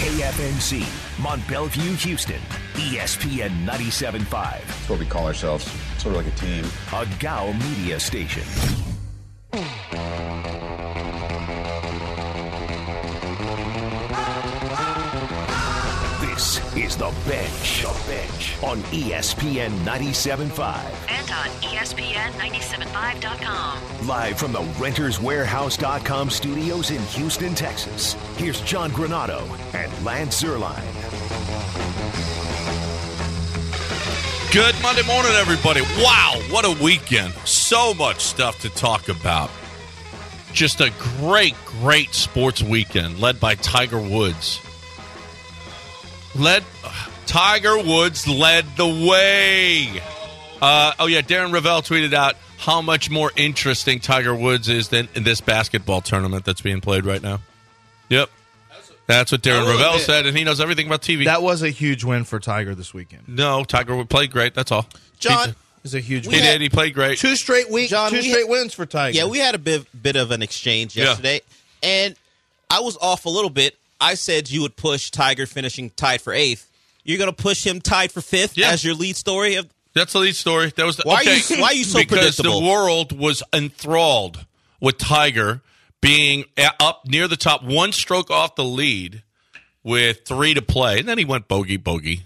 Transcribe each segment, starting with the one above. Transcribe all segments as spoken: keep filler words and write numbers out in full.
K F N C, Mont Belvieu, Houston, E S P N ninety-seven point five. That's what we call ourselves, sort of like a team. A G A O media station. This is The Bench. The Bench on E S P N ninety-seven point five. And on E S P N ninety-seven point five dot com. Live from the Renters Warehouse dot com studios in Houston, Texas. Here's John Granado and Lance Zierlein. Good Monday morning, everybody. Wow, what a weekend. So much stuff to talk about. Just a great, great sports weekend led by Tiger Woods. Led Tiger Woods led the way. Uh, oh, yeah, Darren Rovell tweeted out how much more interesting Tiger Woods is than in this basketball tournament that's being played right now. Yep. That's what Darren Rovell said, and he knows everything about T V. That was a huge win for Tiger this weekend. No, Tiger played great, that's all. John, It was a huge He win. did, he played great. Two straight weeks, John, two we straight had- wins for Tiger. yeah, we had a bit, bit of an exchange yesterday, yeah. and I was off a little bit. I said you would push Tiger finishing tied for eighth. You're going to push him tied for fifth Yeah. as your lead story? Of- That's the lead story. That was the, Why are okay. you- why are you so because predictable? the world was enthralled with Tiger being a- up near the top, one stroke off the lead with three to play, and then he went bogey bogey,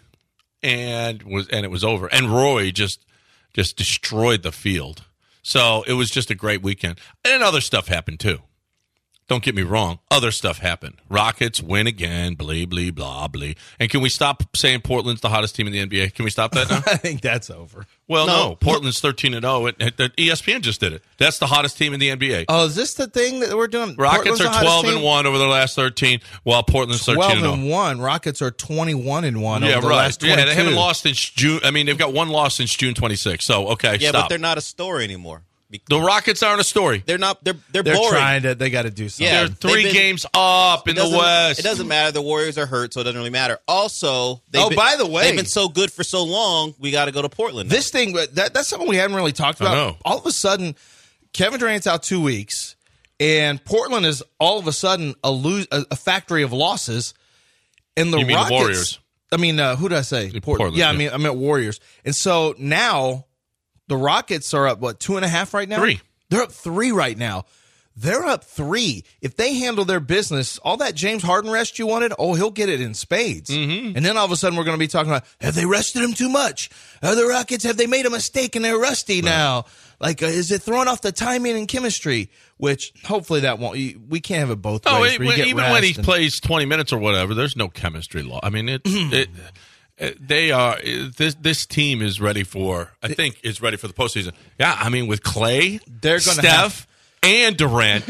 and was and it was over. And Roy just just destroyed the field. So it was just a great weekend, and other stuff happened too. Don't get me wrong. Other stuff happened. Rockets win again, blee, blee, blah, blee. And can we stop saying Portland's the hottest team in the N B A? Can we stop that now? I think that's over. Well, no. No. Portland's thirteen and oh. E S P N just did it. That's the hottest team in the N B A. Oh, is this the thing that we're doing? Rockets Portland's the are hottest twelve and team? one over their last thirteen, while Portland's thirteen twelve and oh. and one. Rockets are twenty-one and one Yeah, over the right. last twenty-two. Yeah, they haven't lost since June. I mean, they've got one loss since June twenty-sixth. So, okay, yeah, stop. but they're not a story anymore. Be- The Rockets aren't a story. They're not. They're they're, They're boring. trying to. They got to do something. Yeah. They're three they've been- games up in It the doesn't- West. It doesn't matter. The Warriors are hurt, so it doesn't really matter. Also, they've Oh, been, by the way- they've been so good for so long. We got to go to Portland. now. This thing, that, that's something we haven't really talked I about. know. All of a sudden, Kevin Durant's out two weeks, and Portland is all of a sudden a, lose, a, a factory of losses. And the You mean the Rockets, Warriors. I mean, uh, who did I say? Port- Portland, yeah, I yeah. mean, I meant Warriors. And so now the Rockets are up, what, two and a half right now? Three. They're up three right now. They're up three. If they handle their business, all that James Harden rest you wanted, oh, he'll get it in spades. Mm-hmm. And then all of a sudden we're going to be talking about, have they rested him too much? Are the Rockets, have they made a mistake and they're rusty right. now? Like, uh, is it throwing off the timing and chemistry? Which hopefully that won't. You, we can't have it both Oh, ways. it, where you get even when he rest and- plays twenty minutes or whatever, there's no chemistry law. I mean, it, it, it they are this this team is ready for. I think is ready for the postseason. Yeah, I mean, with Clay, They're gonna Steph, have- and Durant,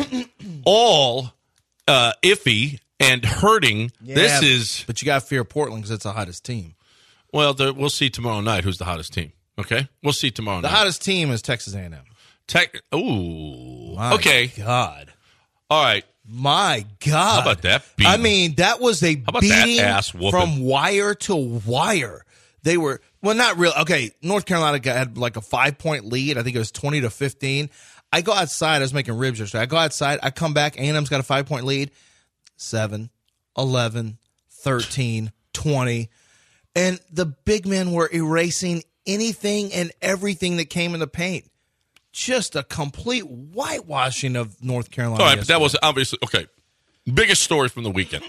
all uh, iffy and hurting. Yeah, this is But you got to fear Portland because it's the hottest team. well. The, we'll see tomorrow night who's the hottest team. Okay, we'll see tomorrow The night. hottest team is Texas A and M. Tech. Ooh. My okay. God. All right. My God. How about that beating? I mean, that was a about that beating ass whooping? from wire to wire. They were, well, not real. Okay, North Carolina got, had like a five-point lead. I think it was twenty to fifteen. I go outside. I was making ribs yesterday. I go outside. I come back. A and M's got a five-point lead. seven, eleven, thirteen, twenty. And the big men were erasing anything and everything that came in the paint. Just a complete whitewashing of North Carolina. All right, but that yesterday. was obviously okay. Biggest story from the weekend.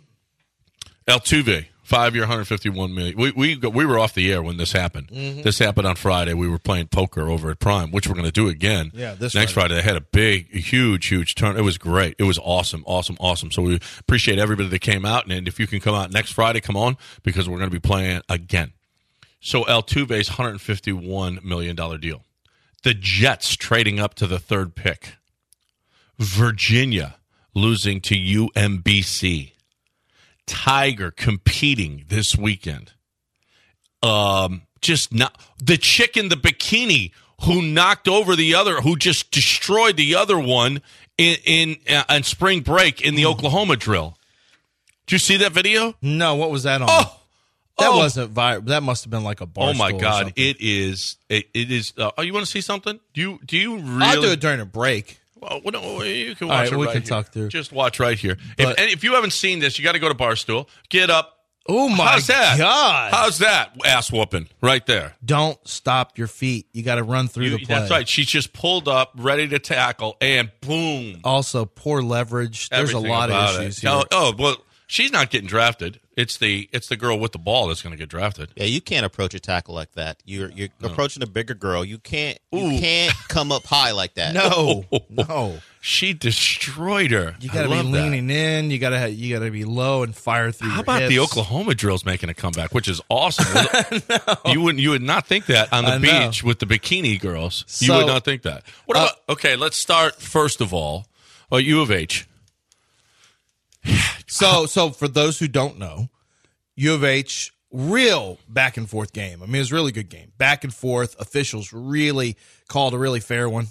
Altuve, five-year, one hundred fifty-one million dollars. We we we were off the air when this happened. Mm-hmm. This happened on Friday. We were playing poker over at Prime, which we're going to do again. Yeah, this next Friday. Friday. They had a big, huge, huge turn. It was great. It was awesome, awesome, awesome. So we appreciate everybody that came out, and if you can come out next Friday, come on because we're going to be playing again. So Altuve's one hundred fifty-one million dollars deal. The Jets trading up to the third pick. Virginia losing to U M B C. Tiger competing this weekend. Um, just not the chick in the bikini who knocked over the other, who just destroyed the other one in in uh, on spring break in the Oklahoma drill. Did you see that video? No, what was that on? Oh, that oh. wasn't viral. That must have been like a bar. Oh my God! It is. It, it is. Uh, oh, you want to see something? Do you? Do you really? I'll do it during a break. Well, no, you can All watch right, it we right can here. talk through. Just watch right here. But- if, and if you haven't seen this, you got to go to Barstool. Get up. Oh, my How's that? God. How's that? Ass whooping right there. Don't stop your feet. You got to run through You- the play. that's right. She's just pulled up, ready to tackle, and boom. Also, poor leverage. There's Everything a lot of about issues it. here. Oh, oh, well, she's not getting drafted. It's the it's the girl with the ball that's going to get drafted. Yeah, you can't approach a tackle like that. You're you're approaching a bigger girl. You can't you Ooh. can't come up high like that. No, no. She destroyed her. You got to I be love that. leaning in. You got to you got to be low and fire through. How your about hips. the Oklahoma drills making a comeback, which is awesome? You wouldn't you would not think that on the I know. beach with the bikini girls. you So- would not think that. What Uh, about? Okay, let's start first of all. Uh, U of H. So, so for those who don't know, U of H, real back and forth game. I mean, it was a really good game. Back and forth. Officials really called a really fair one.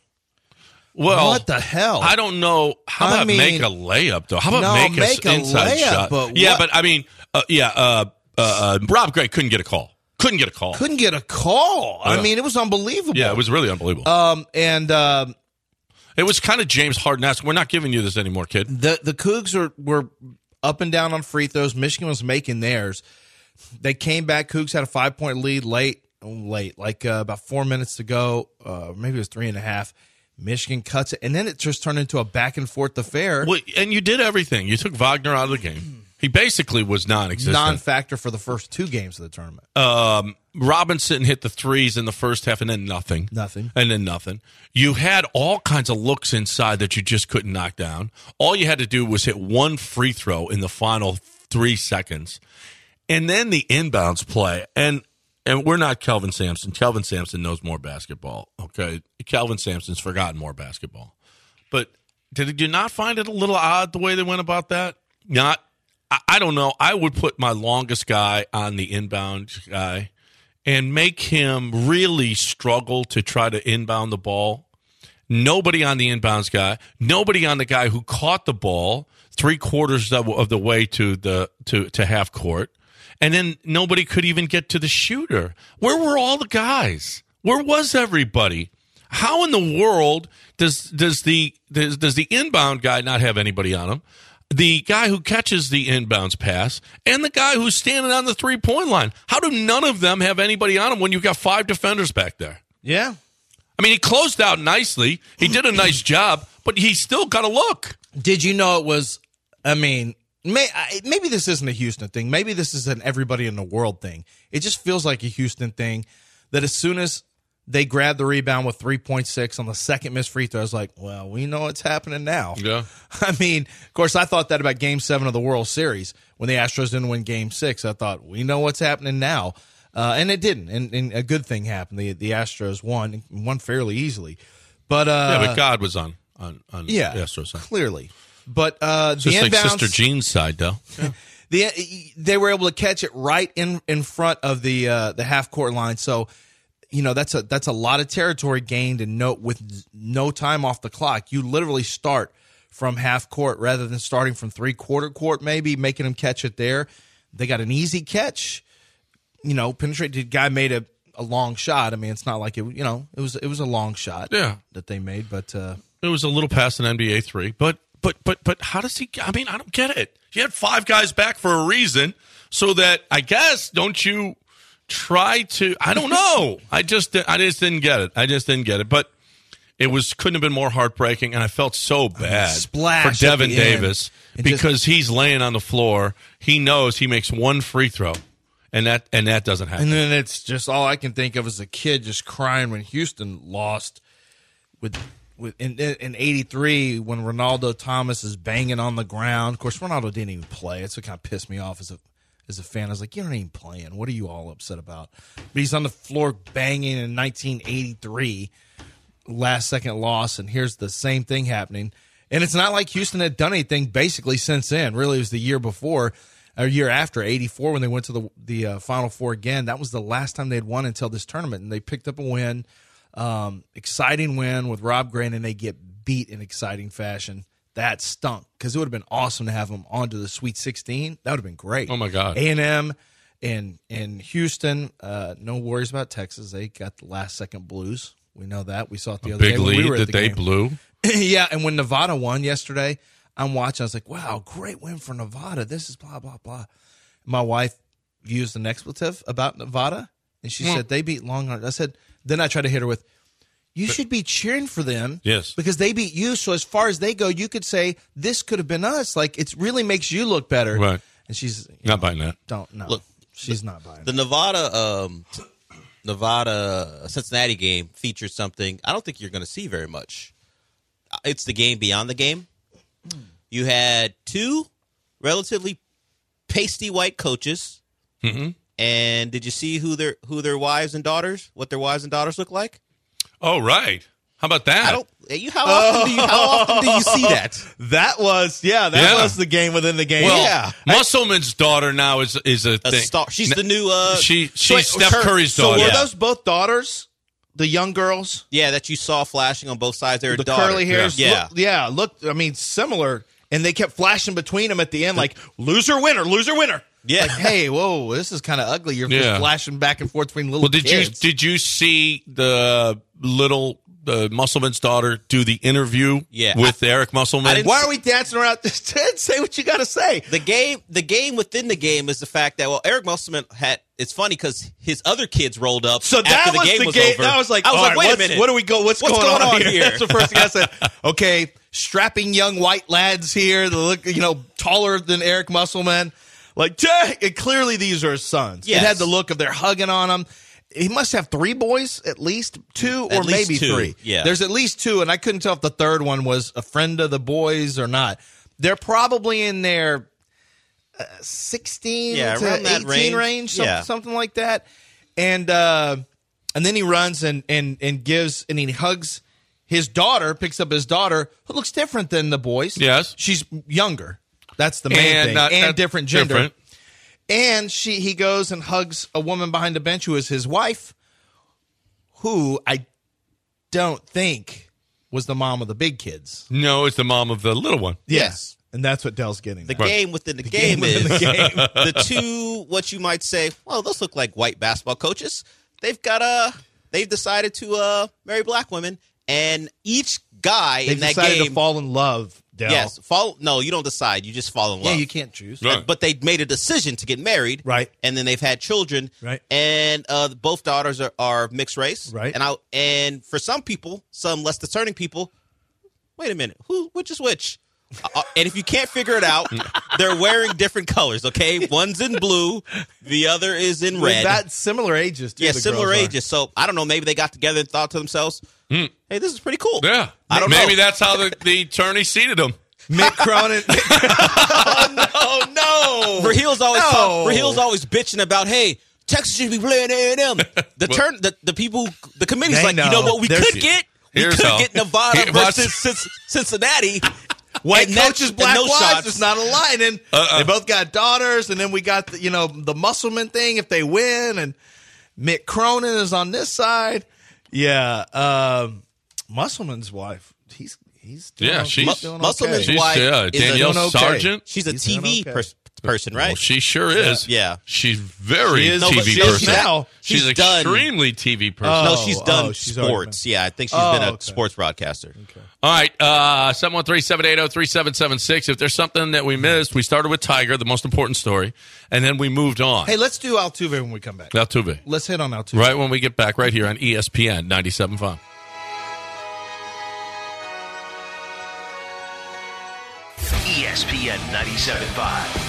Well, What the hell? I don't know. How I about mean- make a layup though? How about No, make, make a a inside layup, shot? but yeah, what- but I mean, uh, yeah. Uh, uh, uh, Rob Gray couldn't get a call. Couldn't get a call. Couldn't get a call. I Yeah. mean, it was unbelievable. Yeah, it was really unbelievable. Um, and um, it was kind of James Harden-esque. We're not giving you this anymore, kid. the the Cougs were, were up and down on free throws. Michigan was making theirs. They came back. Cougs had a five point lead late, late, like uh, about four minutes to go. Uh, maybe it was three and a half. Michigan cuts it, and then it just turned into a back and forth affair. Well, and you did everything. You took Wagner out of the game. He basically was non-existent. Non-factor for the first two games of the tournament. um, Robinson hit the threes in the first half, and then nothing. Nothing. And then nothing. You had all kinds of looks inside that you just couldn't knock down. All you had to do was hit one free throw in the final three seconds. And then the inbounds play. And and we're not Kelvin Sampson. Kelvin Sampson knows more basketball. Okay. Kelvin Sampson's forgotten more basketball. But did you not find it a little odd the way they went about that? Not I, I don't know. I would put my longest guy on the inbound guy and make him really struggle to try to inbound the ball. Nobody on the inbounds guy. Nobody on the guy who caught the ball three quarters of, of the way to the to, to half court. And then nobody could even get to the shooter. Where were all the guys? Where was everybody? How in the world does does the does, does the inbound guy not have anybody on him? The guy who catches the inbounds pass and the guy who's standing on the three-point line. How do none of them have anybody on them when you've got five defenders back there? Yeah. I mean, he closed out nicely. He did a nice job, but he still got to look. Did you know it was, I mean, may, I- maybe this isn't a Houston thing. Maybe this is an everybody in the world thing. It just feels like a Houston thing that as soon as they grab the rebound with three point six on the second missed free throw, I was like, well, we know what's happening now. Yeah. I mean, of course, I thought that about Game seven of the World Series when the Astros didn't win Game six. I thought, we know what's happening now. Uh, and it didn't. And, and a good thing happened. The the Astros won, won fairly easily. But uh, Yeah, but God was on on, on yeah, the Astros side. clearly. But uh, the Just like inbounds, Sister Jean's side, though. the they were able to catch it right in, in front of the uh, the half court line. So, you know, that's a that's a lot of territory gained and no with no time off the clock. You literally start from half court rather than starting from three quarter court, maybe making them catch it there. They got an easy catch. You know, penetrated guy made a, a long shot. I mean, it's not like it. You know, it was it was a long shot. Yeah. that they made, but uh, It was a little past an N B A three, but but but but how does he? I mean, I don't get it. You had five guys back for a reason, so that I guess don't you try to? I don't know. I just I just didn't get it. I just didn't get it. But it was couldn't have been more heartbreaking, and I felt so bad splash for at Devin the end. Davis And just- because he's laying on the floor. He knows he makes one free throw, and that and that doesn't happen. And then it's just all I can think of as a kid just crying when Houston lost with with in in eighty-three when Ronaldo Thomas is banging on the ground. Of course, Ronaldo didn't even play. It's what kind of pissed me off as a as a fan. I was like, you're not even playing. What are you all upset about? But he's on the floor banging in nineteen eighty-three, last second loss, and here's the same thing happening. And it's not like Houston had done anything basically since then. Really, it was the year before. A year after, eighty-four, when they went to the the uh, Final Four again. That was the last time they'd won until this tournament, and they picked up a win, um, exciting win with Rob Gray, and they get beat in exciting fashion. That stunk because it would have been awesome to have them onto the Sweet sixteen. That would have been great. Oh, my God. A and M and and Houston, uh, no worries about Texas. They got the last second blues. We know that. We saw it the other Big day when lead we were at that the they game. blew. Yeah, and when Nevada won yesterday, I'm watching. I was like, wow, great win for Nevada. This is blah, blah, blah. My wife used an expletive about Nevada, and she Well- said they beat Longhorn. I said, then I tried to hit her with, you should be cheering for them. Yes. Because they beat you. So as far as they go, you could say, this could have been us. Like, it really makes you look better. Right. And she's you Not know, buying that. Don't, no. Look, she's not buying The it. Nevada um, Nevada Cincinnati game featured something I don't think you're going to see very much. It's the game beyond the game. You had two relatively pasty white coaches. Mm-hmm. And did you see who their who their wives and daughters, what their wives and daughters look like? Oh, right. How about that? I don't. You how often do you how often do you see that? That was, yeah, that Yeah. was the game within the game. Well, yeah. Musselman's daughter now is is a, A thing. star. She's the new. Uh, She she's So wait, Steph her- Curry's So daughter. were Yeah. those both daughters? The young girls? yeah, that you saw flashing on both sides. They're a The daughter. curly hairs? Yeah. Look, yeah, look, I mean, similar. And they kept flashing between them at the end, like, loser, winner, loser, winner. Yeah. Like, hey, whoa, this is kind of ugly. You're Yeah. just flashing back and forth between little Well, did kids. you did you see the little the Musselman's daughter do the interview Yeah. with Eric Musselman? I didn't- Why are we dancing around? Just say what you got to say. The game, the game within the game is the fact that well, Eric Musselman had. It's funny because his other kids rolled up. So that after the was game the was game. over. That was like, I was all like, right, wait what's- a minute. what do we go? What's, What's going, going on, on here? here? That's the first thing I said. Okay, strapping young white lads here. They look, you know, taller than Eric Musselman. Like, dang, and clearly these are his sons. Yes. It had the look of they're hugging on him. He must have three boys, at least two, or At least maybe two, three. yeah. There's at least two, and I couldn't tell if the third one was a friend of the boys or not. They're probably in their uh, sixteen Yeah, to around that eighteen range. range, some- Yeah. something like that. And uh, and then he runs and and and gives and he hugs his daughter, picks up his daughter, who looks different than the boys. Yes. she's younger. That's the main And thing, not- and not different gender. different. And she he goes and hugs a woman behind the bench who is his wife, who I don't think was the mom of the big kids. No, it's the mom of the little one. Yes. And that's what Dell's getting. The at. game within the, game, game within is the game. the two. What you might say, well, those look like white basketball coaches. They've got a. They've decided to uh, marry black women, and each guy They in that decided game. to fall in love, Dell. Yes, fall. No, you don't decide. You just fall in love. Yeah, you can't choose. Right. But they made a decision to get married, Right. And then they've had children, Right. And uh, both daughters are, are mixed race, Right. And I and for some people, some less discerning people, wait a minute, who which is which? Uh, and if you can't figure it out, they're wearing different colors. Okay, one's in blue, the other is in red. That similar ages, too. yeah, the similar girls are. ages. So I don't know. Maybe they got together and thought to themselves, "Hey, this is pretty cool." Yeah. I don't Maybe know. that's how the, the attorney seated him. Mick Cronin. oh, no, no. Rahil's always No. talk, Rahil's always bitching about, hey, Texas should be playing A and M. The turn, the, the people, the committee's They like, you know know. what, we There's- could get, we Here's could how. get Nevada Here- watch- versus Cin- Cincinnati. White And that- coaches, and black no wives. shots. It's not aligning. Uh-uh. They both got daughters, and then we got the, you know the Musselman thing if they win, and Mick Cronin is on this side. Yeah, um, Musselman's wife. He's he's doing, Yeah, he's she's- doing Musselman's okay. She's, wife yeah, is a- Danielle doing okay. Sargent. She's a He's T V doing okay. pers- person, right? Well, she sure is. Yeah. She's very She is- T V No, but she person. is now. She's, She's done- extremely T V person. Oh, no, she's done oh, she's already sports. Yeah, I think she's Oh, been a okay. sports broadcaster. All right, uh, seven one three, seven eight zero, three seven seven six. If there's something that we missed, we started with Tiger, the most important story, and then we moved on. Hey, let's do Altuve when we come back. Altuve. Let's hit on Altuve. Right when we get back, right here on E S P N ninety-seven point five. E S P N ninety-seven point five.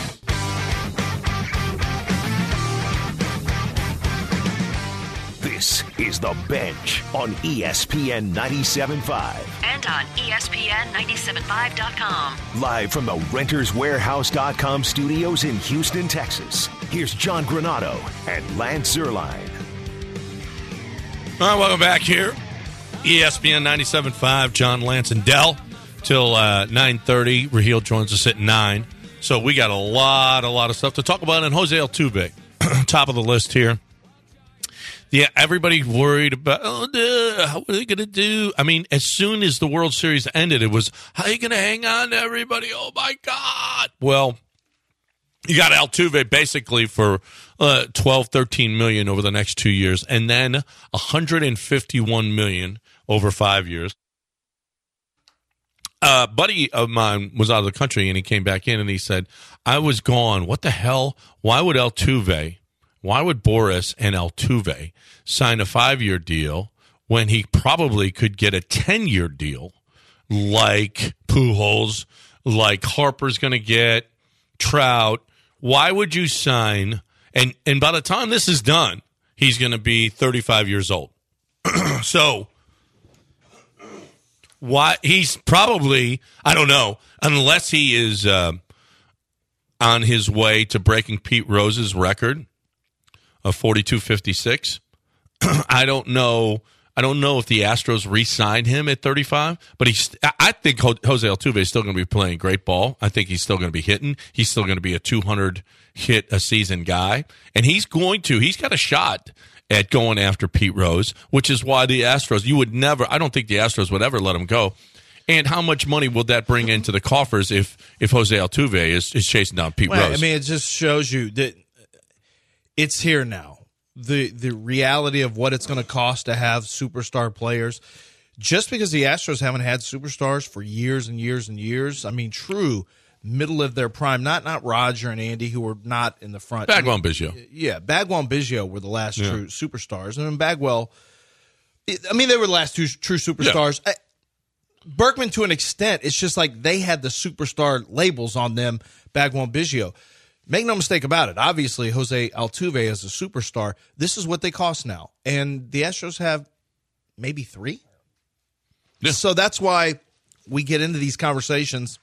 This is The Bench on E S P N ninety-seven point five. And on E S P N nine seven five dot com. Live from the Renters Warehouse dot com studios in Houston, Texas. Here's John Granado and Lance Zerline. All right, welcome back here. E S P N ninety-seven point five, John, Lance, and Dell. Till uh, nine thirty. Raheel joins us at nine. So we got a lot, a lot of stuff to talk about. And Jose Altuve, top of the list here. Yeah, everybody worried about, oh, duh, how are they going to do? I mean, as soon as the World Series ended, it was, how are you going to hang on to everybody? Oh, my God. Well, You got Altuve basically for uh, twelve, thirteen million over the next two years, and then one hundred fifty-one million over five years. A buddy of mine was out of the country, and he came back in, and he said, I was gone. What the hell? Why would Altuve, why would Boris and Altuve sign a five-year deal when he probably could get a ten-year deal like Pujols, like Harper's going to get, Trout? Why would you sign? And and by the time this is done, he's going to be thirty-five years old. So why he's probably, I don't know, unless he is uh, on his way to breaking Pete Rose's record of forty-two fifty-six. I don't know. I don't know if the Astros re-signed him at thirty-five, but he's. I think Jose Altuve is still going to be playing great ball. I think he's still going to be hitting. He's still going to be a two hundred hit a season guy, and he's going to. He's got a shot at going after Pete Rose, which is why the Astros. You would never. I don't think the Astros would ever let him go. And how much money will that bring into the coffers if if Jose Altuve is, is chasing down Pete well, Rose? I mean, it just shows you that it's here now. The the reality of what it's going to cost to have superstar players. Just because the Astros haven't had superstars for years and years and years, I mean, true middle of their prime, not not Roger and Andy, who were not in the front. Bagwell and Biggio. Yeah, Bagwell and Biggio were the last Yeah. true superstars. And then Bagwell, I mean, they were the last two true superstars. I, Berkman, to an extent, it's just like they had the superstar labels on them, Bagwell and Biggio. Make no mistake about it. Obviously, Jose Altuve is a superstar. This is what they cost now. And the Astros have maybe three. Yeah. So that's why we get into these conversations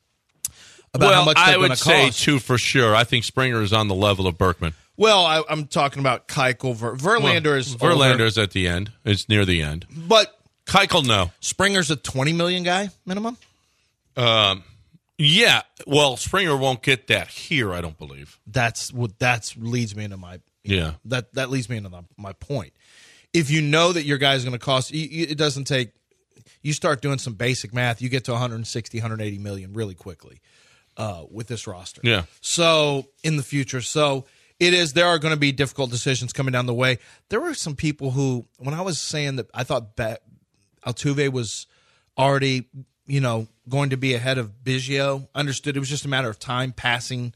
about well, how much they're I going to would cost. say two for sure. I think Springer is on the level of Berkman. Well, I, I'm talking about Keuchel. Ver, Verlander Well, is Verlander's over, at the end. It's near the end. but Keuchel, no. Springer's a twenty million guy minimum. Um, yeah. Well, Springer won't get that here, I don't believe. That's what that's leads me into my Yeah. that that leads me into the, my point. If you know that your guy is going to cost, you, you, it doesn't take. You start doing some basic math, you get to one hundred sixty, one hundred eighty million really quickly uh, with this roster. Yeah. So in the future, so it is. There are going to be difficult decisions coming down the way. There were some people who, when I was saying that, I thought ba- Altuve was already, you know, going to be ahead of Biggio. Understood it was just a matter of time passing,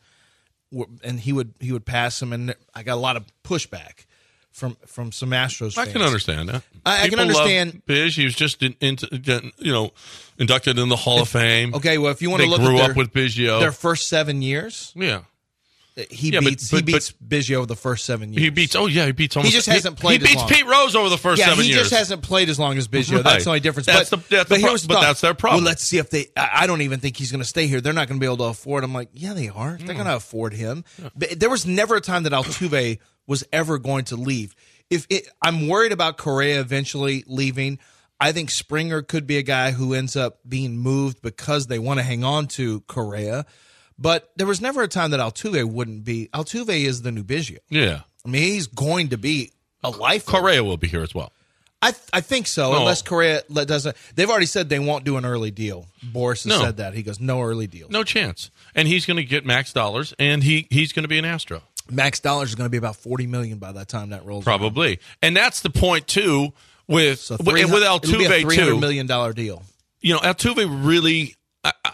and he would he would pass him. And I got a lot of pushback from from some Astros fans. I can understand that. I, I can People understand. love Biz. He was just in, into, you know, inducted in the Hall of Fame. Okay, well, if you want they to look grew at their, up with Biggio. their first seven years, Yeah. he Yeah, but- beats but- he beats Biggio the first seven years. He beats. Oh yeah, he beats almost. just hasn't played He, as beats long. Pete Rose over the first yeah, seven he years. just hasn't played as long as Biggio. Right. That's the only difference. That's but the- that's the but pro- here's the but thought. that's their problem. Well, let's see if they. I I don't even think he's going to stay here. They're not going to be able to afford him. Like, yeah, they are. They're going to afford him. But there was never a time that Altuve was ever going to leave. If it, I'm worried about Correa eventually leaving. I think Springer could be a guy who ends up being moved because they want to hang on to Correa. But there was never a time that Altuve wouldn't be. Altuve is the new Biggio. Yeah. I mean, he's going to be a life. Correa will be here as well. I th- I think so, No. unless Correa le- doesn't. They've already said they won't do an early deal. Boris has No. said that. He goes, no early deals. No chance. And he's going to get max dollars, and he he's going to be an Astro. Max dollars is going to be about forty million dollars by the time that rolls around. Probably. And that's the point, too, with, So with, three, with it'll be a Altuve, three hundred too. million dollars deal. You know, Altuve really, I, I,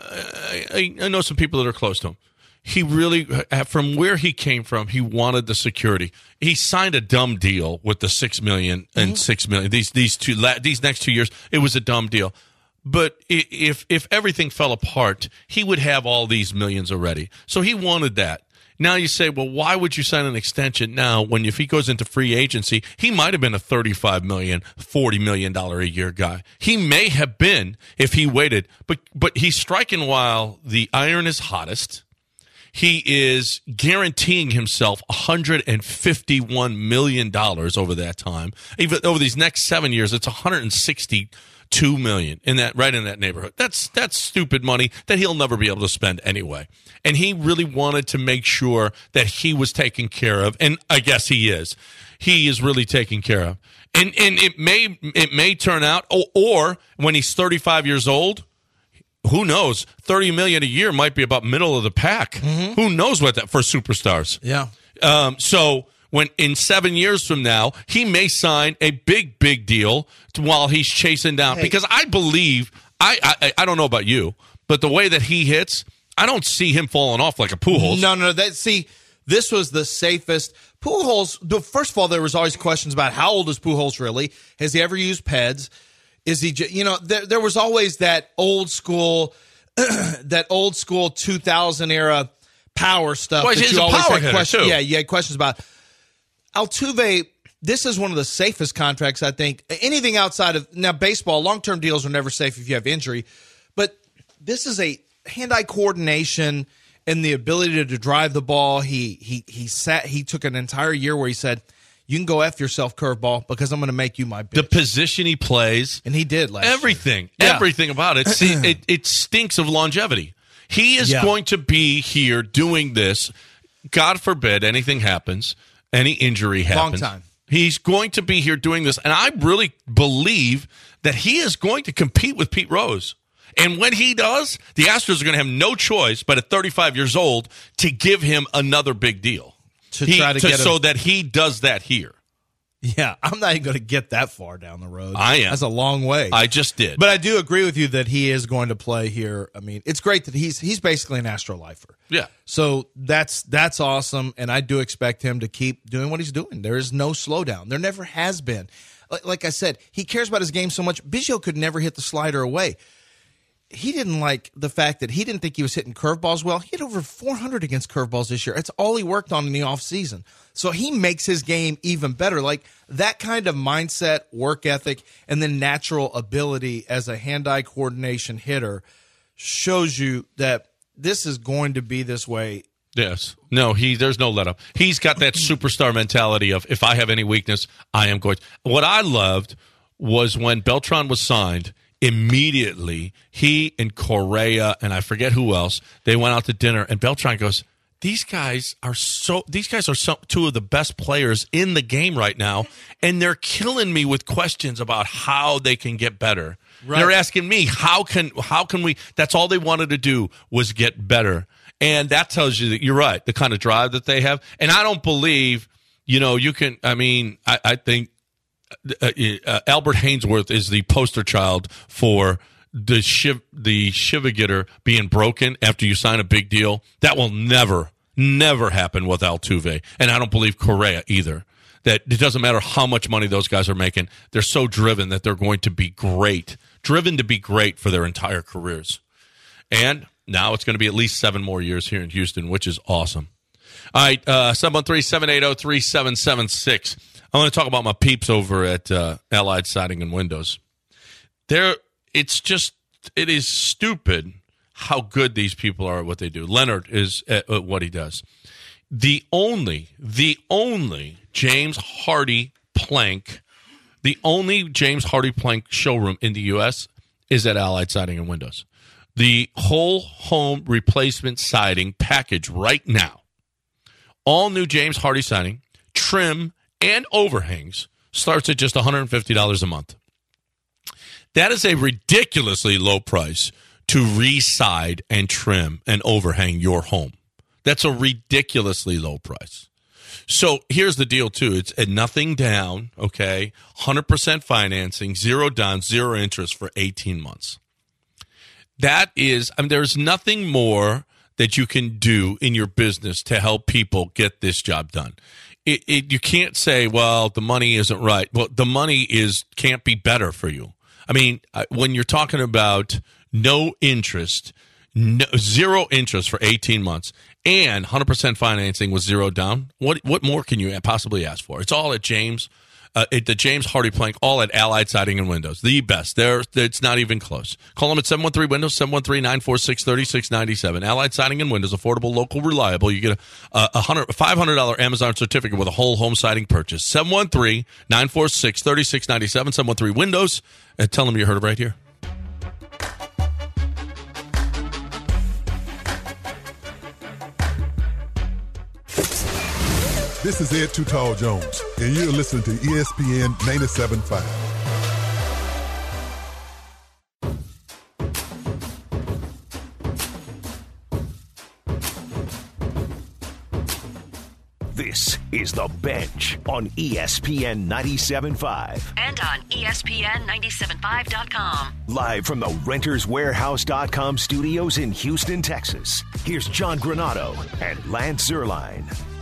I, I know some people that are close to him. He really, from where he came from, he wanted the security. He signed a dumb deal with the six million and Mm-hmm. six million. These these two these next two years, it was a dumb deal. But i- if if everything fell apart, he would have all these millions already. So he wanted that. Now you say, well, why would you sign an extension now when if he goes into free agency, he might have been a thirty-five million dollars, forty million dollars a year guy. He may have been if he waited, but but he's striking while the iron is hottest. He is guaranteeing himself one hundred fifty-one million dollars over that time. Even over these next seven years, it's one hundred sixty-two million dollars in that right in that neighborhood. That's that's stupid money that he'll never be able to spend anyway. And he really wanted to make sure that he was taken care of, and I guess he is. He is really taken care of. And and it may it may turn out, or, or when he's thirty-five years old, who knows? thirty million dollars a year might be about middle of the pack. Mm-hmm. Who knows what that for superstars? Yeah. Um, so when in seven years from now, he may sign a big, big deal to, while he's chasing down. Hey. Because I believe, I, I I don't know about you, but the way that he hits, I don't see him falling off like a Pujols. No, no, that see, this was the safest. Pujols, the, first of all, there was always questions about how old is Pujols really? Has he ever used P E Ds? Is he, you know, there, there was always that old school, that old school two thousand era power stuff Well, that he's you a always power had hitter, questions. too. Yeah, you had questions about. Altuve, this is one of the safest contracts, I think. Anything outside of now baseball, long term deals are never safe if you have injury, but this is a hand-eye coordination and the ability to, to drive the ball. He he he sat. He took an entire year where he said, "You can go F yourself, curveball, because I'm going to make you my bitch." The position he plays, and he did last everything, year. Yeah. everything about it, see, it. It stinks of longevity. He is Yeah. going to be here doing this. God forbid anything happens, any injury happens. Long time. He's going to be here doing this, and I really believe that he is going to compete with Pete Rose. And when he does, the Astros are going to have no choice but at thirty-five years old to give him another big deal. To He- try to get so him- that he does that here. Yeah, I'm not even going to get that far down the road. I am. That's a long way. I just did. But I do agree with you that he is going to play here. I mean, it's great that he's he's basically an Astro lifer. Yeah. So that's that's awesome, and I do expect him to keep doing what he's doing. There is no slowdown. There never has been. Like, like I said, he cares about his game so much. Biggio could never hit the slider away. He didn't like the fact that he didn't think he was hitting curveballs well. He had over four hundred against curveballs this year. It's all he worked on in the offseason. So he makes his game even better. Like that kind of mindset, work ethic, and then natural ability as a hand-eye coordination hitter shows you that this is going to be this way. Yes. No, he there's no let up. He's got that superstar mentality of if I have any weakness, I am going to. What I loved was when Beltran was signed, immediately he and Correa and I forget who else, they went out to dinner and Beltran goes, These guys are so these guys are so, two of the best players in the game right now, and they're killing me with questions about how they can get better. Right. They're asking me how can how can we that's all they wanted to do was get better. And that tells you that you're right, the kind of drive that they have. And I don't believe, you know, you can, I mean, I, I think uh, uh, Albert Hainsworth is the poster child for the shiv, the Shivagitter being broken after you sign a big deal. That will never, never happen with Altuve. And I don't believe Correa either. That it doesn't matter how much money those guys are making. They're so driven that they're going to be great, driven to be great for their entire careers. And now it's going to be at least seven more years here in Houston, which is awesome. All right, uh, seven one three, seven eight zero, three seven seven six. I want to talk about my peeps over at uh, Allied Siding and Windows. They're, it's just, it is stupid how good these people are at what they do. Leonard is at, at what he does. The only, the only James Hardy plank, the only James Hardy plank showroom in the U S is at Allied Siding and Windows. The whole home replacement siding package right now, all new James Hardy siding, trim, and overhangs starts at just one hundred fifty dollars a month. That is a ridiculously low price to re-side and trim and overhang your home. That's a ridiculously low price. So here's the deal, too. It's at nothing down, okay, one hundred percent financing, zero down, zero interest for eighteen months. That is, I mean, there's nothing more that you can do in your business to help people get this job done. It, it, you can't say, well, the money isn't right. Well, the money is can't be better for you. I mean, when you're talking about no interest, no, zero interest for eighteen months, and one hundred percent financing with zero down, what what more can you possibly ask for? It's all at James, uh, at the James Hardy Plank, all at Allied Siding and Windows. The best. There, it's not even close. Call them at seven one three Windows, seven one three, nine four six, three six nine seven. Allied Siding and Windows, affordable, local, reliable. You get a, a five hundred dollars Amazon certificate with a whole home siding purchase. seven one three, nine four six, three six nine seven, seven one three Windows, and tell them you heard it right here. This is Ed Too Tall Jones, and you're listening to E S P N ninety-seven point five. This is The Bench on E S P N ninety-seven point five. And on E S P N ninety-seven point five dot com. Live from the Renters Warehouse dot com studios in Houston, Texas. Here's John Granado and Lance Zierlein.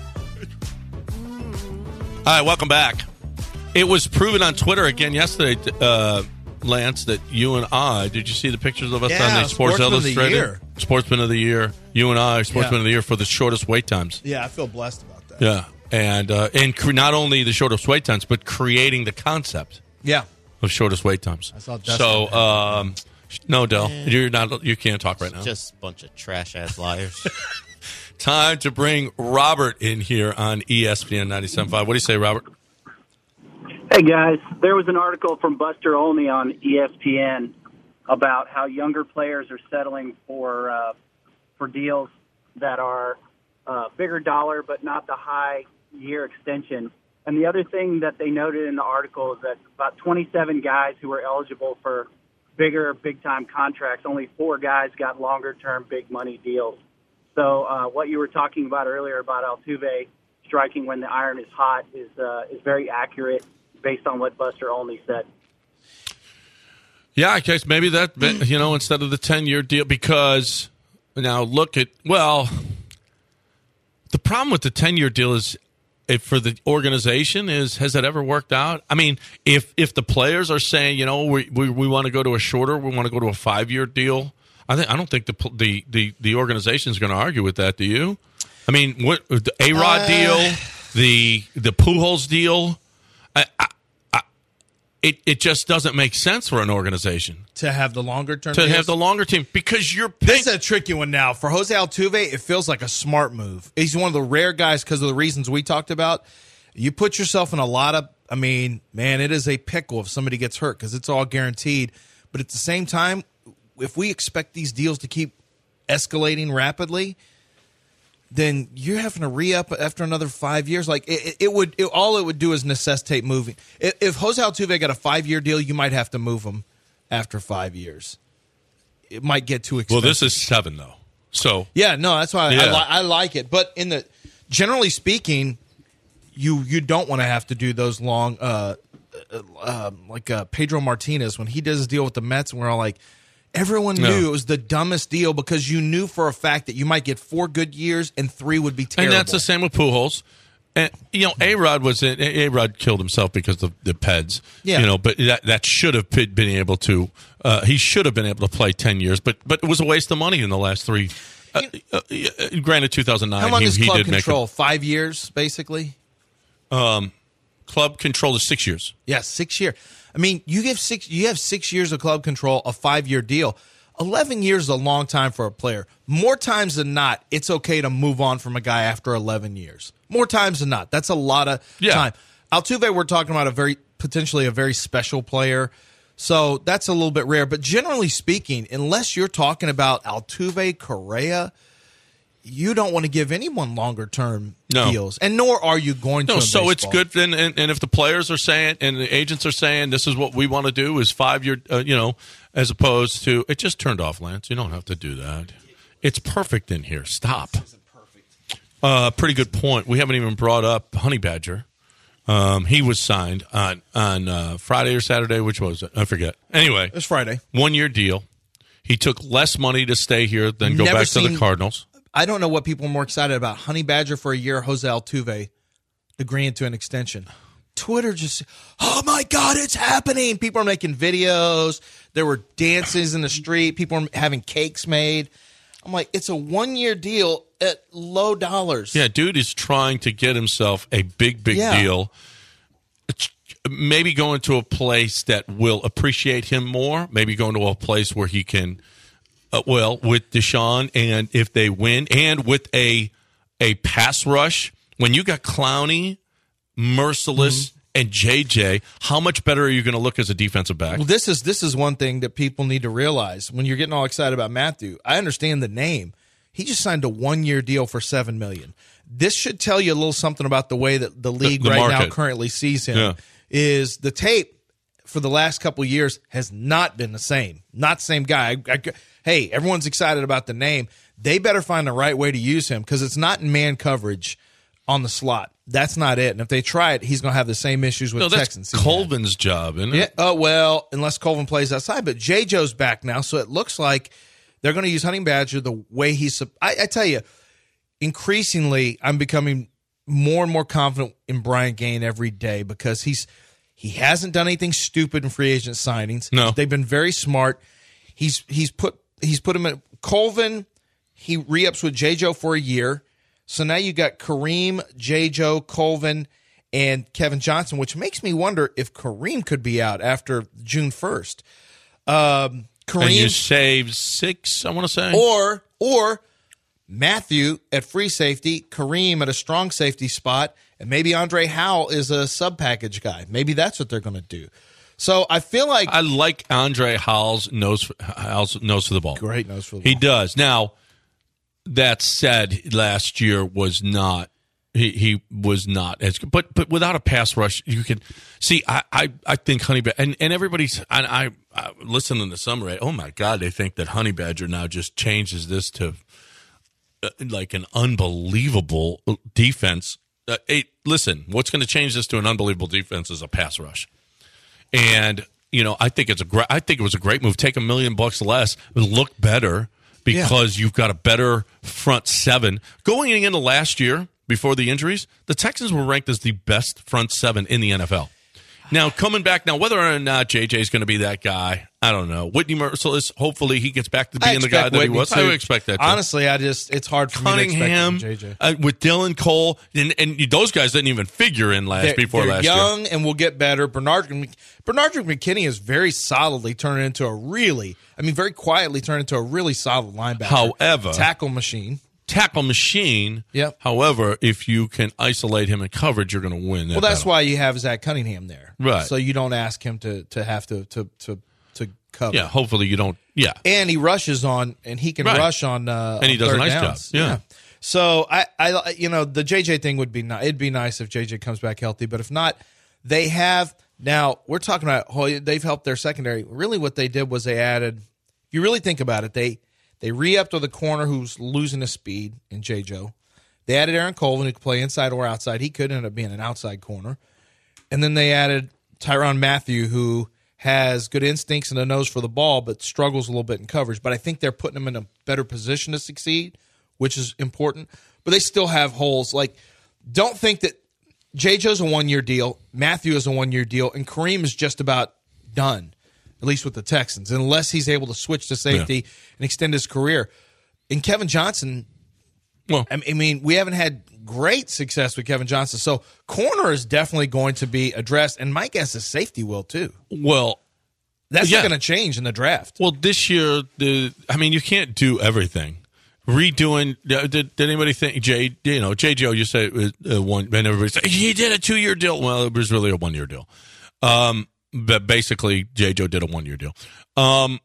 All right, welcome back. It was proven on Twitter again yesterday, uh, Lance, that you and I, did you see the pictures of us Yeah, on the Sports Sportsman of the Illustrated? Year. Sportsman of the Year. You and I, Sportsman Yeah. of the Year for the shortest wait times. Yeah, I feel blessed about that. Yeah. And uh, and cre- not only the shortest wait times, but creating the concept Yeah. of shortest wait times. I saw Dustin so, there. um, no, Del, you're not. You can't talk right now. Just a bunch of trash ass liars. Time to bring Robert in here on E S P N ninety-seven point five. What do you say, Robert? Hey, guys. There was an article from Buster Olney on E S P N about how younger players are settling for uh, for deals that are uh, bigger dollar but not the high year extension. And the other thing that they noted in the article is that about twenty-seven guys who were eligible for bigger, big-time contracts, only four guys got longer-term, big-money deals. So uh, what you were talking about earlier about Altuve striking when the iron is hot is uh, is very accurate based on what Buster Olney said. Yeah, I guess maybe that, you know, instead of the ten-year deal, because now look at, well, the problem with the ten-year deal is, if for the organization, is has that ever worked out? I mean, if if the players are saying, you know, we we, we want to go to a shorter, we want to go to a five-year deal, I think I don't think the the the, the organization is going to argue with that. Do you? I mean, what the A-Rod Uh, deal, the the Pujols deal, I, I, I, it it just doesn't make sense for an organization To have the longer term to deals? have the longer team, because you're paying. This is a tricky one now. For Jose Altuve, it feels like a smart move. He's one of the rare guys because of the reasons we talked about. You put yourself in a lot of, I mean, man, it is a pickle if somebody gets hurt because it's all guaranteed. But at the same time, if we expect these deals to keep escalating rapidly, then you're having to re-up after another five years. Like it, it would, it, all it would do is necessitate moving. If, if Jose Altuve got a five-year deal, you might have to move him after five years. It might get too Well, expensive. this is seven though, so Yeah, no, that's why I, Yeah. I, li- I like it. But in the generally speaking, you you don't want to have to do those long, uh, uh, uh, like uh, Pedro Martinez when he does his deal with the Mets, and we're all like, everyone No. knew it was the dumbest deal because you knew for a fact that you might get four good years and three would be terrible. And that's the same with Pujols. And you know, A-Rod was in, A-Rod killed himself because of the Peds. Yeah. You know, but that that should have been been able to. Uh, he should have been able to play ten years, but but it was a waste of money in the last three. Uh, uh, uh, granted, two thousand nine. How long he, is he club did control? make Five years, basically. a, club control is six years. Yeah, six year. I mean, you give six. You have six years of club control, a five year deal. Eleven years is a long time for a player. More times than not, it's okay to move on from a guy after eleven years. More times than not, that's a lot of Yeah. time. Altuve, we're talking about a very potentially a very special player, so that's a little bit rare. But generally speaking, unless you're talking about Altuve, Correa, you don't want to give anyone longer term No. deals, and nor are you going to. No, in so it's baseball. good. And, and, and if the players are saying and the agents are saying this is what we want to do is five year, uh, you know, as opposed to it just turned off, Lance. You don't have to do that. It's perfect in here. Stop. Uh, pretty good point. We haven't even brought up Honey Badger. Um, he was signed on on uh, Friday or Saturday. Which was it? I forget. Anyway, It's Friday. one year deal. He took less money to stay here than go Never back to seen- the Cardinals. I don't know what people are more excited about: Honey Badger for a year, Jose Altuve agreeing to an extension. Twitter just, oh my God, it's happening! People are making videos. There were dances in the street. People are having cakes made. I'm like, it's a one-year deal at low dollars. Yeah, dude is trying to get himself a big, big Yeah. deal. Maybe going to a place that will appreciate him more. Maybe going to a place where he can, uh, well, with Deshaun, and if they win, and with a a pass rush. When you got Clowney, Merciless, Mm-hmm. and J J, how much better are you going to look as a defensive back? Well, this is this is one thing that people need to realize when you're getting all excited about Matthew. I understand the name. He just signed a one-year deal for seven million dollars. This should tell you a little something about the way that the league the right now market. currently sees him. Yeah. Is the tape for the last couple of years has not been the same. Not the same guy. I, I, hey, everyone's excited about the name. They better find the right way to use him because it's not in man coverage on the slot. That's not it. And if they try it, he's going to have the same issues with No, that's Texans. he had. Colvin's job, isn't it? Yeah. Oh, well, unless Colvin plays outside. But J. Joe's back now, so it looks like they're going to use Honey Badger the way he's – I, I tell you, increasingly I'm becoming more and more confident in Brian Gaine every day because he's he hasn't done anything stupid in free agent signings. No. They've been very smart. He's he's put he's put him in – Colvin, he re-ups with J. Joe for a year. So now you got Kareem, J. Joe, Colvin, and Kevin Johnson, which makes me wonder if Kareem could be out after June first. Um, Kareem, And you save six, I want to say. or or Matthew at free safety, Kareem at a strong safety spot, and maybe Andre Howell is a sub package guy. Maybe that's what they're going to do. So I feel like I like Andre Howell's nose, Howell's nose for the ball. great nose for the He ball. does. Now, that said, last year was not he he was not as good. But but without a pass rush, you can see. I I, I think Honey Badger and, and everybody's. And I, I listening to summary. Oh my God, they think that Honey Badger now just changes this to uh, like an unbelievable defense. Uh, hey, listen, what's going to change this to an unbelievable defense is a pass rush. And you know, I think it's a great. I think it was a great move. Take a million bucks less, look better. Because yeah. you've got a better front seven. Going into last year, before the injuries, the Texans were ranked as the best front seven in the N F L. Now, coming back, now, whether or not J J is going to be that guy, I don't know. Whitney Merciless, hopefully he gets back to being the guy that Whitney he was. Too. I would expect that, too. Honestly, I just, it's hard for Cunningham, me to expect J J. Uh, with Dylan Cole, and, and those guys didn't even figure in last They're, before they're last young year. and will get better. Bernard Bernard McKinney is very solidly turning into a really, I mean, very quietly turned into a really solid linebacker. However, tackle machine. Tackle machine. Yep. However, if you can isolate him in coverage, you're going to win. That well, that's battle. why you have Zach Cunningham there, right? So you don't ask him to to have to to to, to cover. Yeah. Hopefully you don't. Yeah. And he rushes on, and he can right. rush on. Uh, and he on does a third nice downs. job. Yeah. yeah. So I, I, you know, the J J thing would be nice. It'd be nice if J J comes back healthy, but if not, they have now. We're talking about oh, they've helped their secondary. Really, what they did was they added. If you really think about it, they. They re-upped with a corner who's losing his speed in J. Joe. They added Aaron Colvin, who could play inside or outside. He could end up being an outside corner. And then they added Tyrann Mathieu, who has good instincts and a nose for the ball, but struggles a little bit in coverage. But I think they're putting him in a better position to succeed, which is important. But they still have holes. Like, don't think that J. Joe's a one-year deal, Mathieu is a one-year deal, and Kareem is just about done. At least with the Texans, unless he's able to switch to safety yeah. and extend his career. And Kevin Johnson, well, I mean, we haven't had great success with Kevin Johnson. So corner is definitely going to be addressed. And my guess is safety will too. Well, that's yeah. not going to change in the draft. Well, this year, the I mean, you can't do everything. Redoing, did, did anybody think, Jay, you know, J J O, you say it was uh, one, and everybody said, he did a two year deal. Well, it was really a one year deal. Um, But basically, J. Joe did a one-year deal. Um,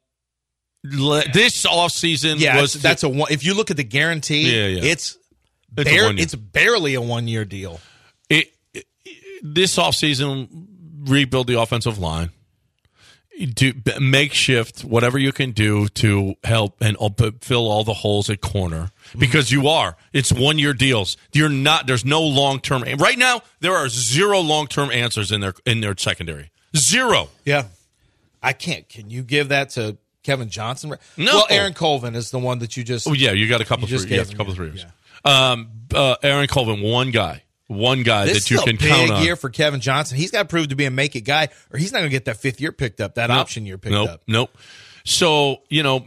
le- this offseason yeah, was that's a one. If you look at the guarantee, yeah, yeah. it's it's, bare, it's barely a one-year deal. It, it, this offseason, rebuild the offensive line, do makeshift whatever you can do to help and fill all the holes at corner because you are. It's one-year deals. You're not. There's no long-term. Right now, there are zero long-term answers in their in their secondary. Zero. Yeah. I can't. Can you give that to Kevin Johnson? No. Well, Aaron Colvin is the one that you just. Oh, yeah. You got a couple of three. Yes, a couple of three years. Yeah. Um, uh, Aaron Colvin, one guy. One guy this that you is can a big count on. year for Kevin Johnson. He's got to prove to be a make it guy, or he's not going to get that fifth year picked up, that nope. option year picked nope. up. Nope. So, you know,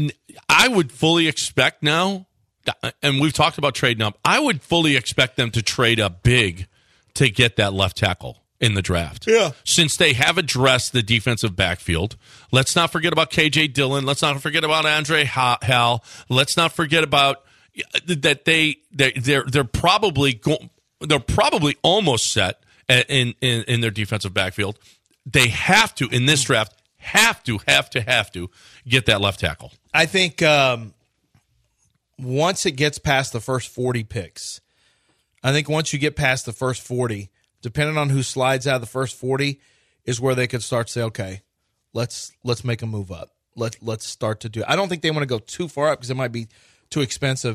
I would fully expect now, and we've talked about trading up, I would fully expect them to trade up big to get that left tackle in the draft. Yeah. Since they have addressed the defensive backfield. Let's not forget about K J Dillon. Let's not forget about Andre Hal. Let's not forget about that they they they're they're probably go, they're probably almost set in, in in their defensive backfield. They have to in this draft have to have to have to get that left tackle. I think um, once it gets past the first forty picks, I think once you get past the first forty, depending on who slides out of the first forty, is where they could start to say, okay, let's let's make a move up. Let let's start to do it. I don't think they want to go too far up because it might be too expensive.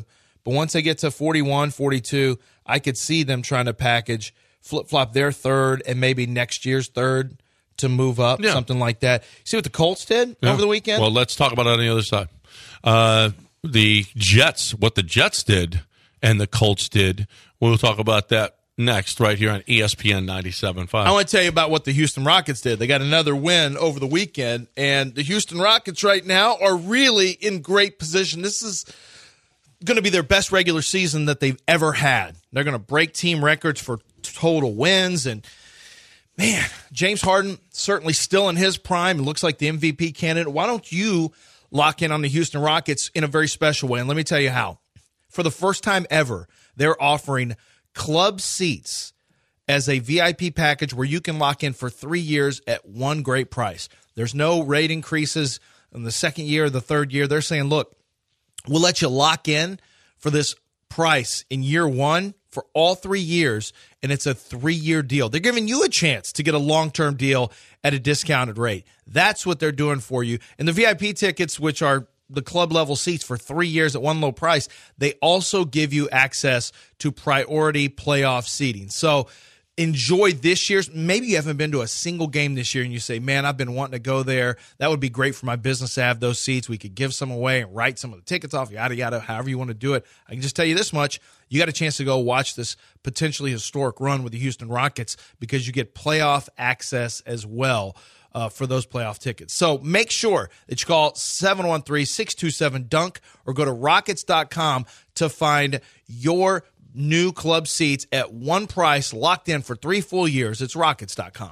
But once they get to forty-one, forty-two, I could see them trying to package, flip-flop their third and maybe next year's third to move up, Yeah. something like that. See what the Colts did Yeah. over the weekend? Well, let's talk about it on the other side. Uh, the Jets, what the Jets did and the Colts did. We'll talk about that next right here on E S P N ninety-seven point five. I want to tell you about what the Houston Rockets did. They got another win over the weekend, and the Houston Rockets right now are really in great position. This is going to be their best regular season that they've ever had. They're going to break team records for total wins, and man, James Harden certainly still in his prime. It looks like the M V P candidate. Why don't you lock in on the Houston Rockets in a very special way? And let me tell you how. For the first time ever, they're offering club seats as a V I P package where you can lock in for three years at one great price. There's no rate increases in the second year or the third year. They're saying, look, we'll let you lock in for this price in year one for all three years, and it's a three-year deal. They're giving you a chance to get a long-term deal at a discounted rate. That's what they're doing for you. And the V I P tickets, which are the club-level seats for three years at one low price, they also give you access to priority playoff seating. So enjoy this year's. Maybe you haven't been to a single game this year and you say, man, I've been wanting to go there. That would be great for my business to have those seats. We could give some away and write some of the tickets off, yada, yada, however you want to do it. I can just tell you this much. You got a chance to go watch this potentially historic run with the Houston Rockets because you get playoff access as well uh, for those playoff tickets. So make sure that you call seven one three, six two seven, D U N K or go to rockets dot com to find your new club seats at one price, locked in for three full years. It's rockets dot com.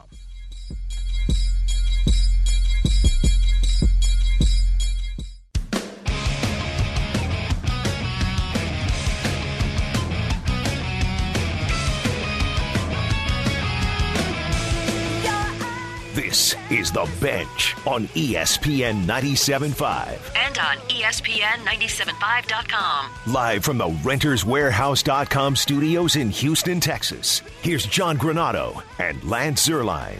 This is The Bench on E S P N ninety-seven point five. And on E S P N ninety-seven point five dot com. Live from the Renters Warehouse dot com studios in Houston, Texas. Here's John Granado and Lance Zierlein.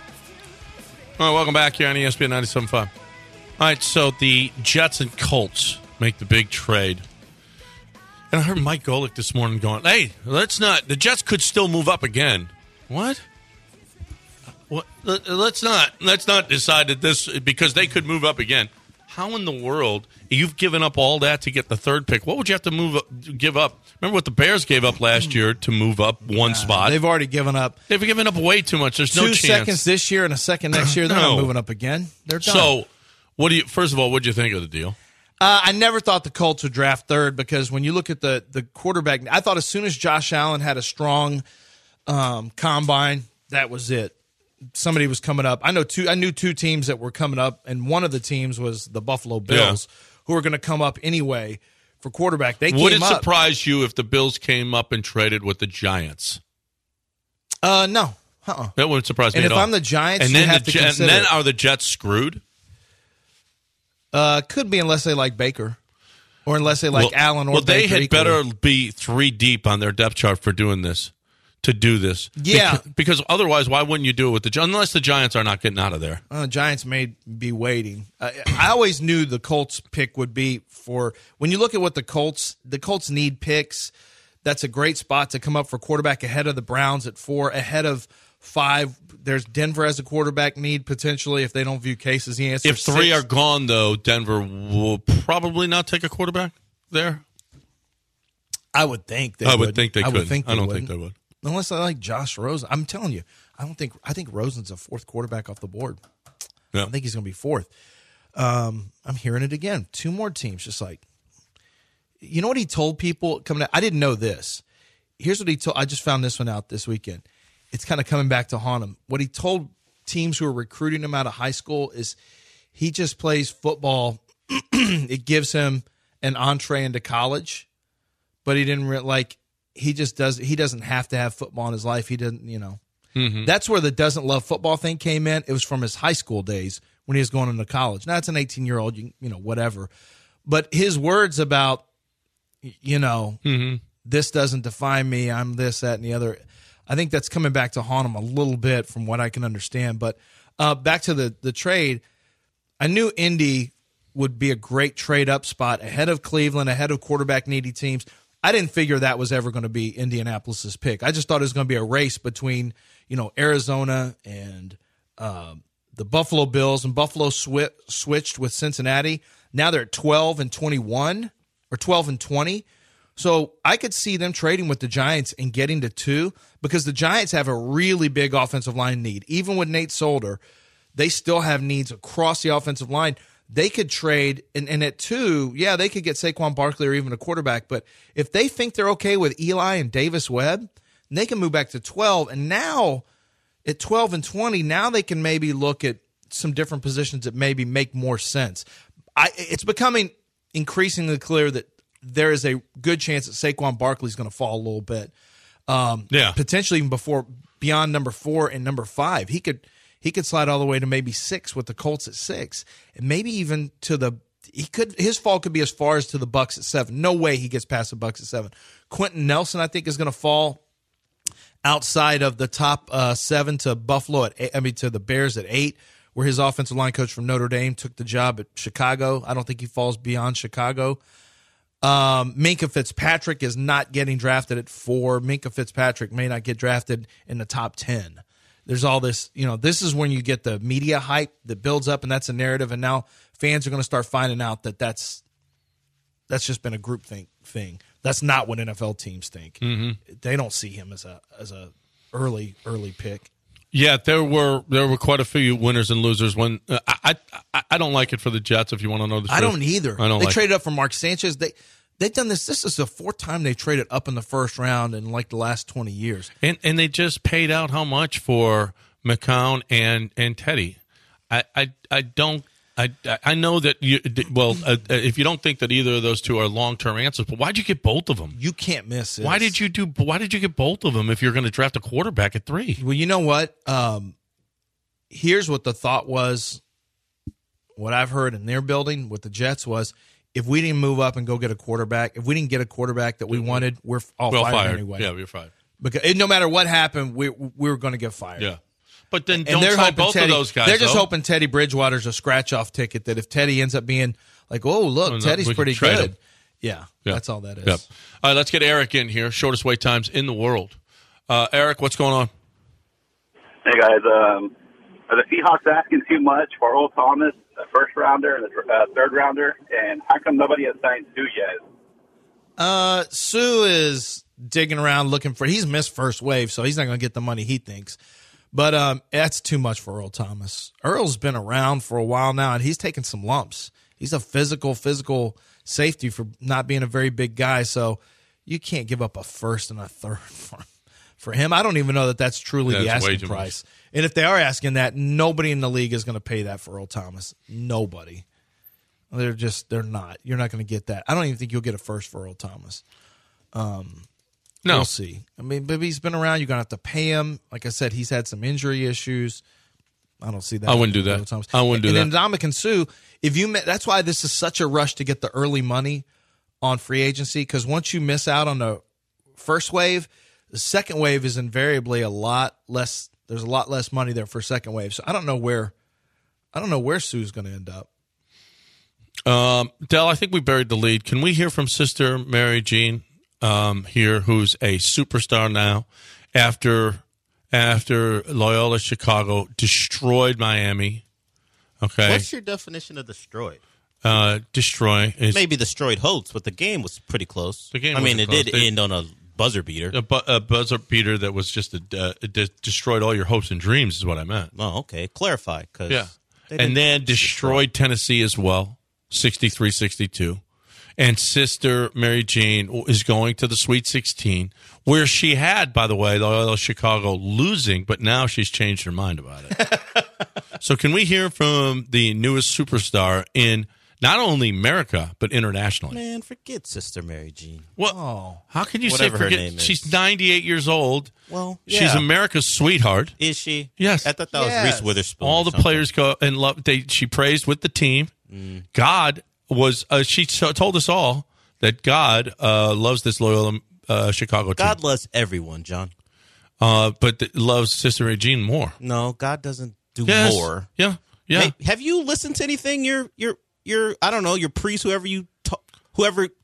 All right, welcome back here on E S P N ninety-seven point five. All right, so the Jets and Colts make the big trade. And I heard Mike Golick this morning going, hey, let's not, the Jets could still move up again. What? What? Let's not, let's not decide that this, because they could move up again. How in the world, you've given up all that to get the third pick? What would you have to move up, give up? Remember what the Bears gave up last year to move up one Uh, spot? They've already given up They've given up way too much. There's two no chance. seconds this year and a second next year. They're No. not moving up again. They're done. So, what do you? First of all, what do you think of the deal? Uh, I never thought the Colts would draft third because when you look at the the quarterback, I thought as soon as Josh Allen had a strong um, combine, that was it. Somebody was coming up. I know two. I knew two teams that were coming up, and one of the teams was the Buffalo Bills, who were going to come up anyway for quarterback. They Would came it up. surprise you if the Bills came up and traded with the Giants? Uh, no. Uh-uh. That wouldn't surprise me And at if all. I'm the Giants, and you then have the to Je- and consider then it. are the Jets screwed? Uh, could be unless they like Baker, or unless they like well, Allen or well, they Baker had equally. better be three deep on their depth chart for doing this. To do this, Yeah. because, because otherwise, why wouldn't you do it with the Gi- unless the Giants are not getting out of there? Uh, Giants may be waiting. Uh, I always knew the Colts pick would be for when you look at what the Colts the Colts need picks. That's a great spot to come up for quarterback ahead of the Browns at four, ahead of five. There's Denver as a quarterback need potentially if they don't view Case as the answer. If three Six. are gone, though, Denver will probably not take a quarterback there. I would think they I would would. think they I could. would think I don't wouldn't. think they would. Unless I like Josh Rosen. I'm telling you, I don't think I think Rosen's a fourth quarterback off the board. Yeah. I think he's going to be fourth. Um, I'm hearing it again. Two more teams, just like you know what he told people coming out. I didn't know this. Here's what he told. I just found this one out this weekend. It's kind of coming back to haunt him. What he told teams who are recruiting him out of high school is he just plays football. It gives him an entree into college, but he didn't re- like. He just does. He doesn't have to have football in his life. He didn't, you know. Mm-hmm. That's where the doesn't love football thing came in. It was from his high school days when he was going into college. Now it's an eighteen-year-old, you, you know, whatever. But his words about, you know, Mm-hmm. this doesn't define me. I'm this, that, and the other. I think that's coming back to haunt him a little bit from what I can understand. But uh, back to the the trade, I knew Indy would be a great trade up spot ahead of Cleveland, ahead of quarterback needy teams. I didn't figure that was ever going to be Indianapolis's pick. I just thought it was going to be a race between, you know, Arizona and um, the Buffalo Bills, and Buffalo swi- switched with Cincinnati. Now they're at twelve and twenty-one or twelve and twenty. So I could see them trading with the Giants and getting to two, because the Giants have a really big offensive line need. Even with Nate Solder, they still have needs across the offensive line. They could trade, and, and at two, yeah, they could get Saquon Barkley or even a quarterback. But if they think they're okay with Eli and Davis Webb, they can move back to twelve. And now at twelve and twenty, now they can maybe look at some different positions that maybe make more sense. I, it's becoming increasingly clear that there is a good chance that Saquon Barkley is going to fall a little bit. Um, yeah. Potentially even before, beyond number four and number five. He could he could slide all the way to maybe six with the Colts at six. And maybe even to the he could his fall could be as far as to the Bucks at seven. No way he gets past the Bucks at seven. Quentin Nelson, I think, is going to fall outside of the top uh, seven to Buffalo at eight, I mean to the Bears at eight, where his offensive line coach from Notre Dame took the job at Chicago. I don't think he falls beyond Chicago. Um, Minkah Fitzpatrick is not getting drafted at four. Minkah Fitzpatrick may not get drafted in the top ten. There's all this, you know, this is when you get the media hype that builds up, and that's a narrative. And now fans are going to start finding out that that's that's just been a group think thing. That's not what N F L teams think. Mm-hmm. They don't see him as a as a early early pick. Yeah, there were there were quite a few winners and losers. When uh, I, I I don't like it for the Jets. If you want to know the truth, I don't either. I don't they like traded it. up for Mark Sanchez. They they've done this. This is the fourth time they traded up in the first round in like the last twenty years. And and they just paid out how much for McCown and and Teddy? I I, I don't. I, I know that you well uh, if you don't think that either of those two are long term answers, but why'd you get both of them? You can't miss this. Why did you do? Why did you get both of them if you're going to draft a quarterback at three? Well, you know what? Um, here's what the thought was. What I've heard in their building with the Jets was, if we didn't move up and go get a quarterback, if we didn't get a quarterback that we wanted, we're all well, fired, fired anyway. Yeah, we're fired. Because no matter what happened, we we were going to get fired. Yeah. But then and don't they're sign hoping both Teddy, of those guys. They're just though. hoping Teddy Bridgewater's a scratch-off ticket, that if Teddy ends up being like, oh, look, Oh, no, Teddy's we can pretty trade good. him. Yeah, Yeah. that's all that is. Yep. All right, let's get Eric in here. Shortest wait times in the world. Uh, Eric, what's going on? Hey, guys. Um, are the Seahawks asking too much for Earl Thomas, a first-rounder and a uh, third-rounder? And how come nobody has signed Sue yet? Uh, Sue is digging around looking for – he's missed first wave, so he's not going to get the money he thinks. But um, that's too much for Earl Thomas. Earl's been around for a while now, and he's taken some lumps. He's a physical, physical safety for not being a very big guy, so you can't give up a first and a third for, for him. I don't even know that that's truly Yeah, the it's way asking too price. And if they are asking that, nobody in the league is going to pay that for Earl Thomas. Nobody. They're just – they're not. You're not going to get that. I don't even think you'll get a first for Earl Thomas. Um No. We'll see. I mean, but he's been around. You're going to have to pay him. Like I said, he's had some injury issues. I don't see that. I wouldn't do that. Thomas. I wouldn't do and that. And then Ndamukong Suh, if you – that's why this is such a rush to get the early money on free agency, because once you miss out on the first wave, the second wave is invariably a lot less – there's a lot less money there for second wave. So I don't know where – I don't know where Sue's going to end up. Um, Del, I think we buried the lead. Can we hear from Sister Mary Jean um, here, who's a superstar now after after Loyola Chicago destroyed Miami? Okay. What's your definition of destroyed? Uh, destroy. Is, Maybe destroyed hopes, but the game was pretty close. The game I mean, wasn't it close. did They- end on a buzzer beater. a, bu- a buzzer beater that was just a, uh, it de- destroyed all your hopes and dreams is what I meant. Oh, okay. Clarify. Cause Yeah. they didn't And then destroyed Tennessee as well, sixty-three sixty-two. And Sister Mary Jean is going to the Sweet sixteen, where she had, by the way, Loyola Chicago losing, but now she's changed her mind about it. So can we hear from the newest superstar in not only America, but internationally? Man, forget Sister Mary Jean. Well, Oh. how can you Whatever say her forget? name is. She's ninety-eight years old. Well, She's yeah. America's sweetheart. Is she? Yes. I thought that Yes. was Reese Witherspoon. All or the something. players go and love. They, she praised with the team. Mm. God was. Uh, she t- told us all that God uh, loves this Loyola uh, Chicago team. God loves everyone, John. uh, but th- loves Sister Regine more. No, God doesn't do Yes. more. Yeah, yeah. Hey, have you listened to anything your your your I don't know, your priest, whoever you ta- whoever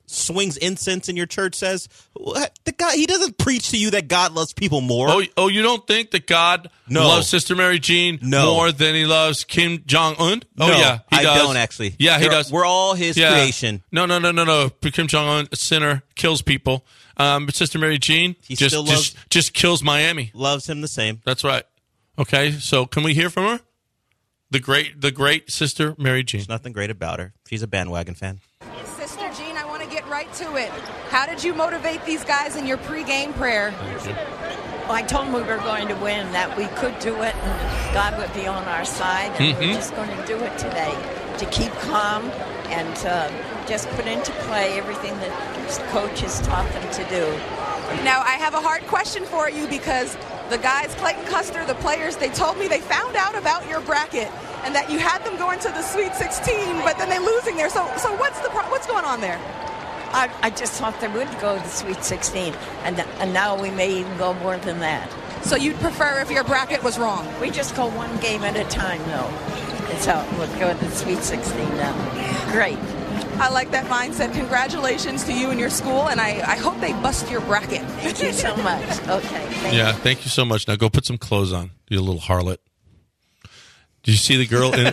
swings incense in your church says, what? The guy, he doesn't preach to you that God loves people more. Oh, oh, you don't think that God No. loves Sister Mary Jean No. more than he loves Kim Jong Un? Oh No, yeah, he I does. don't actually. Yeah, he They're- does. We're all his Yeah. creation. No, no, no, no, no. Kim Jong Un, a sinner, kills people. Um, but Sister Mary Jean He just still just loves- just kills Miami. Loves him the same. That's right. Okay, so can we hear from her? The great, the great Sister Mary Jean. There's nothing great about her. She's a bandwagon fan. Sister Jean, I want to get right to it. How did you motivate these guys in your pregame prayer? Well, I told them we were going to win, that we could do it, and God would be on our side, and Mhm. we're just going to do it today. To keep calm and uh, just put into play everything that the coach has taught them to do. Now, I have a hard question for you because the guys, Clayton Custer, the players, they told me they found out about your bracket and that you had them going to the Sweet sixteen, but then they're losing there. So, so what's the pro- what's going on there? I, I just thought they would go to the Sweet sixteen, and, and now we may even go more than that. So you'd prefer if your bracket was wrong? We just go one game at a time, though. And so we'll go to the Sweet sixteen now. Great. I like that mindset. Congratulations to you and your school, and I, I hope they bust your bracket. Thank you so much. Okay. Thank Yeah, you. thank you so much. Now go put some clothes on, you little harlot. Did you see the girl in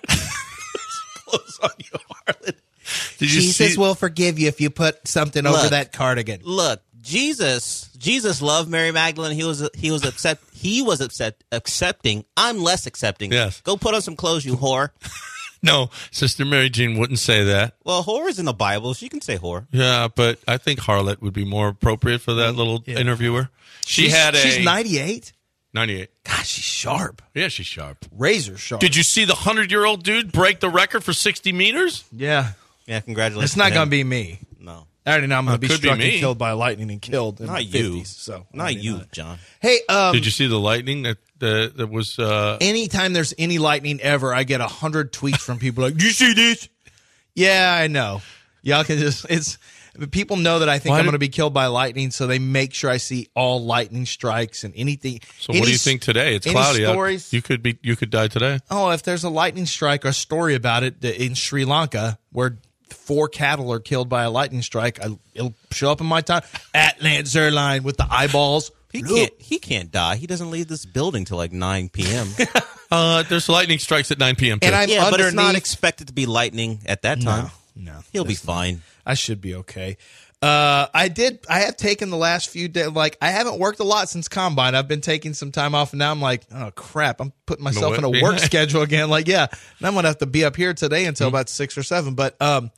Close on you, Harlan. Did you Jesus see? will forgive you if you put something over Look. that cardigan. Look, Jesus, Jesus loved Mary Magdalene. He was he was upset. He was upset accepting. I'm less accepting. Yes. Go put on some clothes, you whore. No, Sister Mary Jean wouldn't say that. Well, whore is in the Bible. She can say whore. Yeah, but I think harlot would be more appropriate for that little interviewer. She She's- had a She's ninety-eight. ninety-eight. God, she's sharp. Yeah, she's sharp. Razor sharp. Did you see the hundred-year-old dude break the record for sixty meters? Yeah. Yeah, congratulations. It's not to going him. to be me. No. I already know I'm going Uh, to be could be struck and me. killed by lightning and killed in Not my you. fifties. So Not I mean, you, uh, John. Hey, um, Did you see the lightning that uh, that was? Uh, anytime there's any lightning ever, I get a hundred tweets from people like, "Do you see this?" Yeah, I know. Y'all can just it's people know that I think Why I'm did- going to be killed by lightning, so they make sure I see all lightning strikes and anything. so any what do you s- think today? It's any cloudy out. stories? You could be. You could die today. Oh, if there's a lightning strike or a story about it that in Sri Lanka where four cattle are killed by a lightning strike, I, it'll show up in my time at Lance Zerline with the eyeballs. He Look. can't. He can't die. He doesn't leave this building till like nine p.m. Uh, there's lightning strikes at nine p.m. too. And I'm yeah, but it's not underneath- expected to be lightning at that time. No, no, He'll be that's not- fine. I should be okay. Uh, I did. I have taken the last few days. Like I haven't worked a lot since combine. I've been taking some time off, and now I'm like, oh crap! I'm putting myself what? in a work schedule again. Like, yeah, and I'm gonna have to be up here today until Mm-hmm. about six or seven. But um,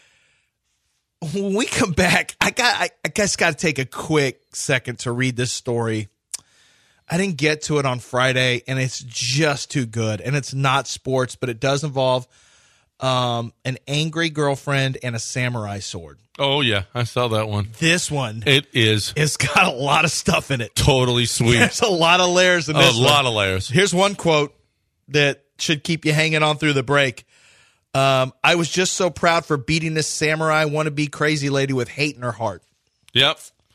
when we come back, I got. I, I guess got to take a quick second to read this story. I didn't get to it on Friday, and it's just too good. And it's not sports, but it does involve um, an angry girlfriend and a samurai sword. Oh yeah, I saw that one. This one, It is it's got a lot of stuff in it. totally sweet. There's a lot of layers in a this lot one. of layers. Here's one quote that should keep you hanging on through the break. Um, I was just so proud for beating this samurai wannabe crazy lady with hate in her heart. Yep.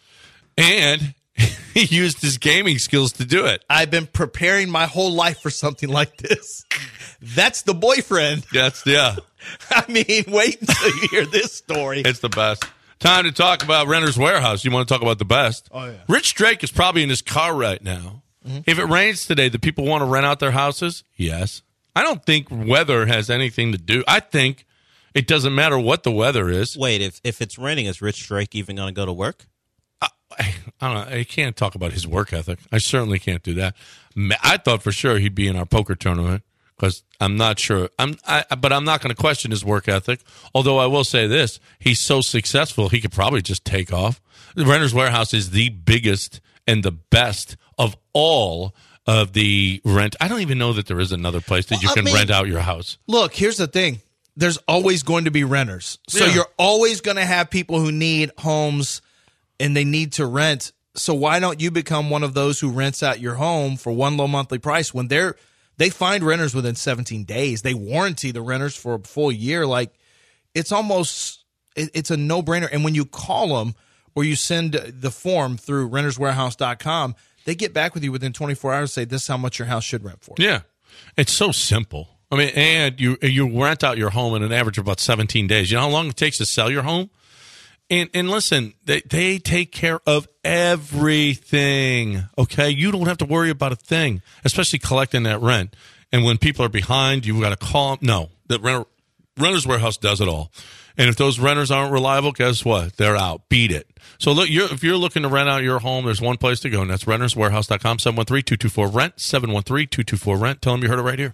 And he used his gaming skills to do it. I've been preparing my whole life for something like this. That's the boyfriend. That's yeah. I mean, wait until you hear this story. It's the best. Time to talk about Renter's Warehouse. You want to talk about the best? Oh, yeah. Rich Drake is probably in his car right now. Mm-hmm. If it rains today, do people want to rent out their houses? Yes. I don't think weather has anything to do. I think it doesn't matter what the weather is. Wait, if if it's raining, is Rich Drake even going to go to work? I, I don't know. I can't talk about his work ethic. I certainly can't do that. Ma- I thought for sure he'd be in our poker tournament because I'm not sure. I'm, I, but I'm not going to question his work ethic. Although I will say this: he's so successful, he could probably just take off. The Renter's Warehouse is the biggest and the best of all of the rent. I don't even know that there is another place that you Well, I can mean- rent out your house. Look, here's the thing. There's always going to be renters. So Yeah. you're always going to have people who need homes and they need to rent. So why don't you become one of those who rents out your home for one low monthly price when they're they find renters within seventeen days. They warranty the renters for a full year. Like it's almost it, it's a no-brainer. And when you call them or you send the form through renters warehouse dot com, they get back with you within twenty-four hours, say this is how much your house should rent for. Yeah, it's so simple. I mean, and you you rent out your home in an average of about seventeen days. You know how long it takes to sell your home? And and listen, they, they take care of everything, okay? You don't have to worry about a thing, especially collecting that rent. And when people are behind, you've got to call them. No, the renter, Renters Warehouse does it all. And if those renters aren't reliable, guess what? They're out. Beat it. So look, you're, if you're looking to rent out your home, there's one place to go, and that's renters warehouse dot com, seven one three, two two four, R E N T, seven one three, two two four, R E N T. Tell them you heard it right here.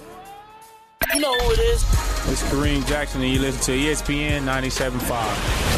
You know who it is. It's Kareem Jackson, and you listen to E S P N ninety-seven point five.